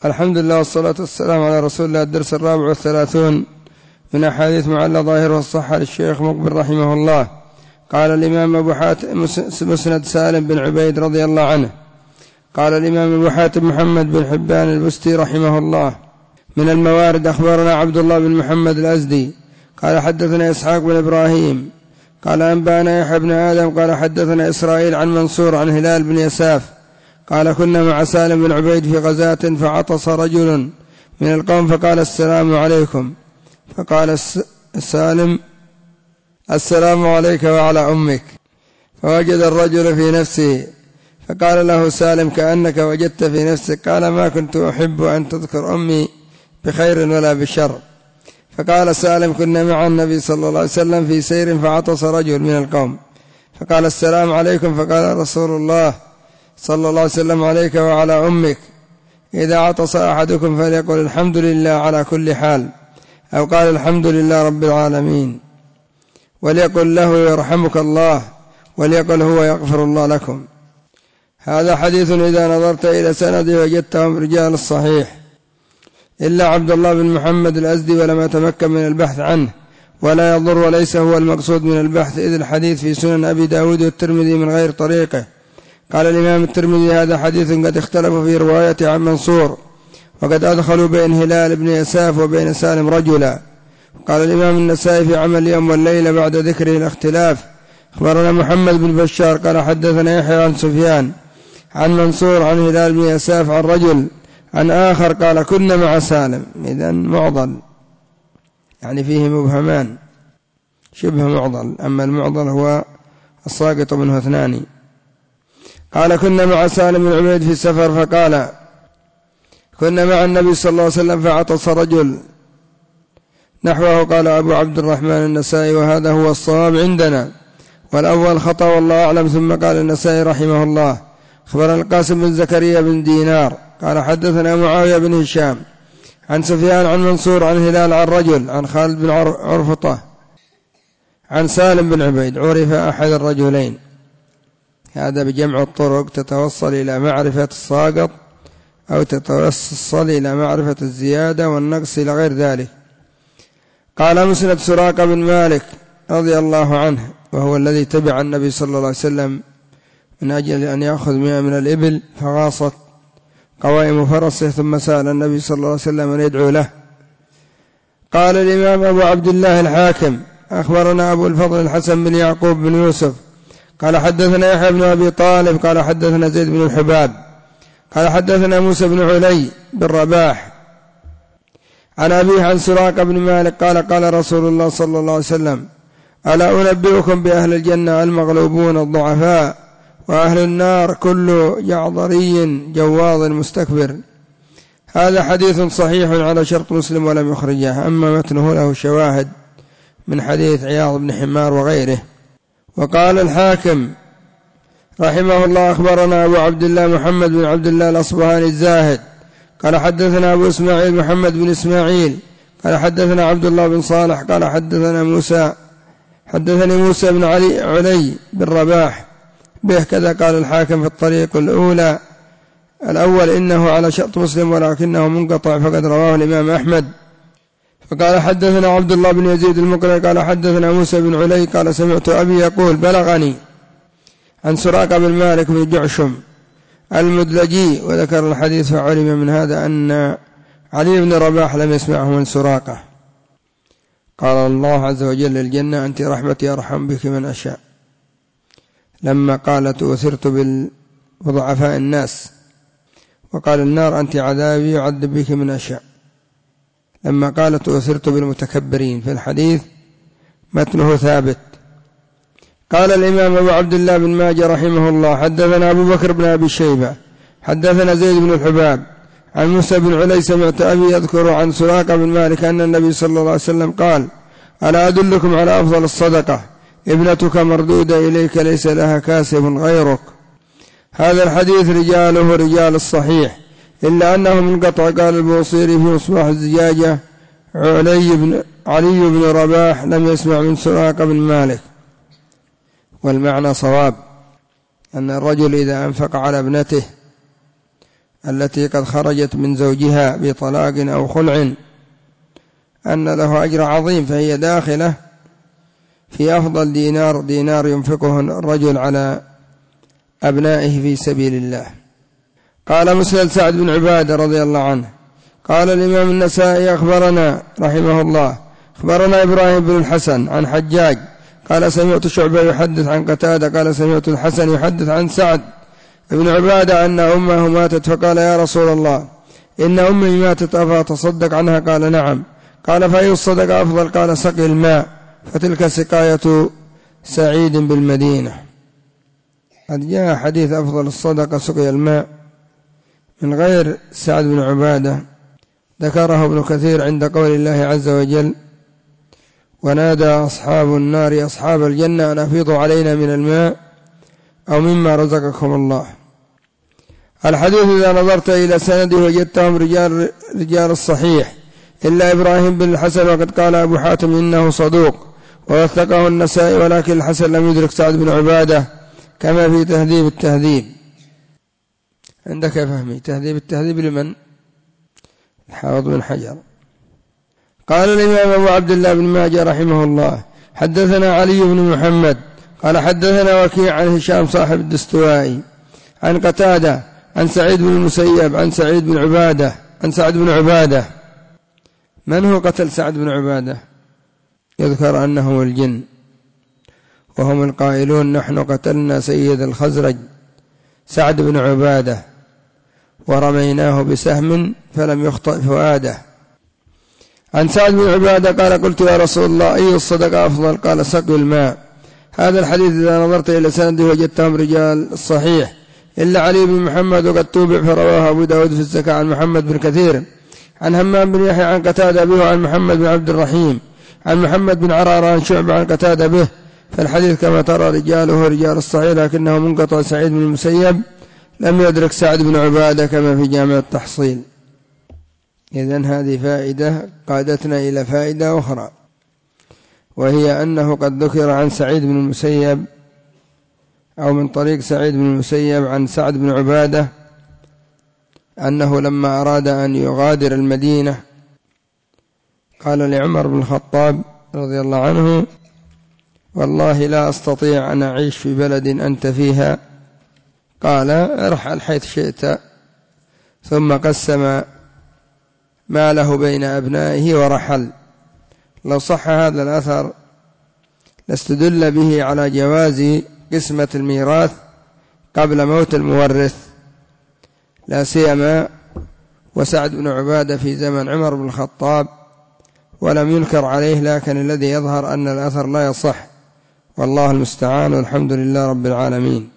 الحمد لله والصلاة والسلام على رسول الله. الدرس 34 من أحاديث معلى ظاهر والصحة للشيخ مقبل رحمه الله. قال الإمام أبو حاتم مسند سالم بن عبيد رضي الله عنه. قال الإمام أبو حاتم محمد بن حبان البستي رحمه الله: من الموارد أخبرنا عبد الله بن محمد الأزدي قال حدثنا إسحاق بن إبراهيم قال أنبانا يحيى بن آدم قال حدثنا إسرائيل عن منصور عن هلال بن يساف قال كنا مع سالم بن عبيد في غزاة فعطس رجل من القوم فقال السلام عليكم، فقال سالم السلام عليك وعلى أمك، فوجد الرجل في نفسه فقال له سالم كأنك وجدت في نفسك، قال ما كنت أحب أن تذكر أمي بخير ولا بشر. فقال سالم كنا مع النبي صلى الله عليه وسلم في سير فعطس رجل من القوم فقال السلام عليكم، فقال رسول الله صلى الله عليه وسلم عليك وعلى أمك، إذا عطس أحدكم فليقل الحمد لله على كل حال، أو قال الحمد لله رب العالمين، وليقل له يرحمك الله، وليقل هو يغفر الله لكم. هذا حديث إذا نظرت إلى سنده وجدتهم رجال الصحيح إلا عبد الله بن محمد الأزدي ولم يتمكن من البحث عنه، ولا يضر وليس هو المقصود من البحث، إذ الحديث في سنن أبي داود والترمذي من غير طريقه. قال الإمام الترمذي هذا حديث قد اختلفوا في روايته عن منصور، وقد أدخلوا بين هلال بن يساف وبين سالم رجلا. قال الإمام النسائي في عمل اليوم والليلة بعد ذكره الاختلاف: أخبرنا محمد بن بشار قال حدثنا يحيى عن سفيان عن منصور عن هلال بن يساف عن رجل عن آخر قال كنا مع سالم. إذن معضل، يعني فيه مبهمان شبه معضل، أما المعضل هو الساقط منه اثنان. قال كنا مع سالم بن عبيد في السفر فقال كنا مع النبي صلى الله عليه وسلم فعطس رجل نحوه. قال أبو عبد الرحمن النسائي وهذا هو الصواب عندنا، والأول خطأ والله أعلم. ثم قال النسائي رحمه الله: أخبرنا القاسم بن زكريا بن دينار قال حدثنا معاوية بن هشام عن سفيان عن منصور عن هلال عن رجل عن خالد بن عرفطة عن سالم بن عبيد، عرف أحد الرجلين. هذا بجمع الطرق تتوصل إلى معرفة الساقط أو تتوصل إلى معرفة الزيادة والنقص إلى غير ذلك. قال مسند سراقة بن مالك رضي الله عنه، وهو الذي تبع النبي صلى الله عليه وسلم من أجل أن يأخذ 100 من الإبل، فغاصت قوائم فرسه ثم سأل النبي صلى الله عليه وسلم أن يدعو له. قال الإمام أبو عبد الله الحاكم: أخبرنا أبو الفضل الحسن بن يعقوب بن يوسف قال حدثنا يحيى بن أبي طالب قال حدثنا زيد بن الحباب قال حدثنا موسى بن علي بن رباح عن أبيه عن سراقة بن مالك قال قال رسول الله صلى الله عليه وسلم: ألا أنبئكم بأهل الجنة المغلوبون الضعفاء، وأهل النار كل جعضري جواظ مستكبر. هذا حديث صحيح على شرط مسلم ولم يخرجه، أما متنه له شواهد من حديث عياض بن حمار وغيره. وقال الحاكم رحمه الله: أخبرنا أبو عبد الله محمد بن عبد الله الأصبهاني الزاهد قال حدثنا أبو إسماعيل محمد بن إسماعيل قال حدثنا عبد الله بن صالح قال حدثني موسى بن علي بن رباح به كذا. قال الحاكم في الطريق الأول إنه على شرط مسلم ولكنه منقطع، فقد رواه الإمام أحمد. فقال حدثنا عبد الله بن يزيد المقري قال حدثنا موسى بن علي قال سمعت أبي يقول بلغني عن سراقة بن مالك بن جعشم المدلجي، وذكر الحديث فعلم من هذا أن علي بن رباح لم يسمعه من سراقة. قال الله عز وجل للجنة: أنت رحمتي أرحم بك من أشاء، لما قالت أثرت بضعفاء الناس. وقال النار: أنت عذابي يعذب بك من أشاء، لما قالت أثرت بالمتكبرين. في الحديث متنه ثابت. قال الإمام أبو عبد الله بن ماجه رحمه الله: حدثنا أبو بكر بن أبي شيبة حدثنا زيد بن الحباب عن موسى بن علي سمعت أبي يذكر عن سراقة بن مالك أن النبي صلى الله عليه وسلم قال: ألا أدلكم على أفضل الصدقة؟ ابنتك مردودة إليك ليس لها كاسب غيرك. هذا الحديث رجاله رجال الصحيح إلا أنه منقطع. قال البوصيري في مصباح الزجاجة: علي بن رباح لم يسمع من سراقة بن مالك. والمعنى صواب، أن الرجل إذا أنفق على ابنته التي قد خرجت من زوجها بطلاق أو خلع أن له أجر عظيم، فهي داخلة في أفضل دينار ينفقه الرجل على أبنائه في سبيل الله. قال مسند سعد بن عبادة رضي الله عنه قال الإمام النسائي أخبرنا رحمه الله أخبرنا إبراهيم بن الحسن عن حجاج قال سمعت شعبة يحدث عن قتادة قال سمعت الحسن يحدث عن سعد بن عبادة أن أمه ماتت فقال يا رسول الله إن أمي ماتت أفأتصدق عنها؟ قال نعم. قال فأي الصدقة أفضل؟ قال سقي الماء، فتلك سقاية سعيد بالمدينة. قد جاء حديث أفضل الصدقة سقي الماء من غير سعد بن عبادة، ذكره ابن كثير عند قول الله عز وجل ونادى أصحاب النار أصحاب الجنة أن أفيضوا علينا من الماء أو مما رزقكم الله. الحديث إذا نظرت إلى سنده وجدتهم رجال الصحيح إلا إبراهيم بن الحسن، وقد قال أبو حاتم إنه صدوق ووثقه النسائي، ولكن الحسن لم يدرك سعد بن عبادة كما في تهذيب التهذيب. عندك فهمي تهذيب التهذيب لمن؟ الحافظ بن حجر. قال الإمام أبو عبد الله بن ماجه رحمه الله حدثنا علي بن محمد قال حدثنا وكيع عن هشام صاحب الدستوائي عن قتادة عن سعيد بن المسيب عن سعد بن عبادة. من هو قتل سعد بن عبادة؟ يذكر أنه الجن، وهم القائلون نحن قتلنا سيد الخزرج سعد بن عبادة ورميناه بسهم فلم يخطئ فؤاده. عن سعد بن عبادة قال قلت يا رسول الله أي الصدقة أفضل؟ قال سقي الماء. هذا الحديث إذا نظرت إلى سنده وجدتهم رجال الصحيح إلا علي بن محمد وقد توبع، فرواه أبو داود في الزكاة عن محمد بن كثير عن همام بن يحيى عن قتادة به عن محمد بن عبد الرحيم عن محمد بن عرارة عن شعبة عن قتادة به. فالحديث كما ترى رجاله رجال الصحيح، لكنه منقطع سعيد بن المسيب لم يدرك سعد بن عبادة كما في جامع التحصيل. إذن هذه فائدة قادتنا إلى فائدة أخرى، وهي أنه قد ذكر عن سعيد بن المسيب أو من طريق سعيد بن المسيب عن سعد بن عبادة أنه لما أراد أن يغادر المدينة قال لعمر بن الخطاب رضي الله عنه والله لا أستطيع أن أعيش في بلد أنت فيها، قال ارحل حيث شئت، ثم قسم ماله بين أبنائه ورحل. لو صح هذا الأثر لاستدل به على جواز قسمة الميراث قبل موت المورث، لا سيما وسعد بن عبادة في زمن عمر بن الخطاب ولم ينكر عليه، لكن الذي يظهر أن الأثر لا يصح، والله المستعان، والحمد لله رب العالمين.